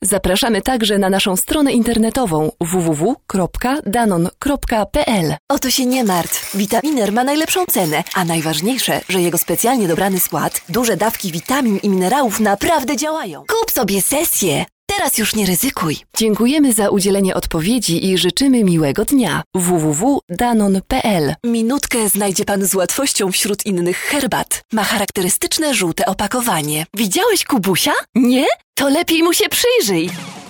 Zapraszamy także na naszą stronę internetową www.danon.pl. Oto się nie martw. Vitaminer ma najlepszą cenę, a najważniejsze, że jego specjalnie dobrany skład, duże dawki witamin i minerałów naprawdę działają. Kup sobie sesję. Teraz już nie ryzykuj. Dziękujemy za udzielenie odpowiedzi i życzymy miłego dnia. www.danon.pl. Minutkę znajdzie pan z łatwością wśród innych herbat. Ma charakterystyczne żółte opakowanie. Widziałeś Kubusia? Nie? To lepiej mu się przyjrzyj.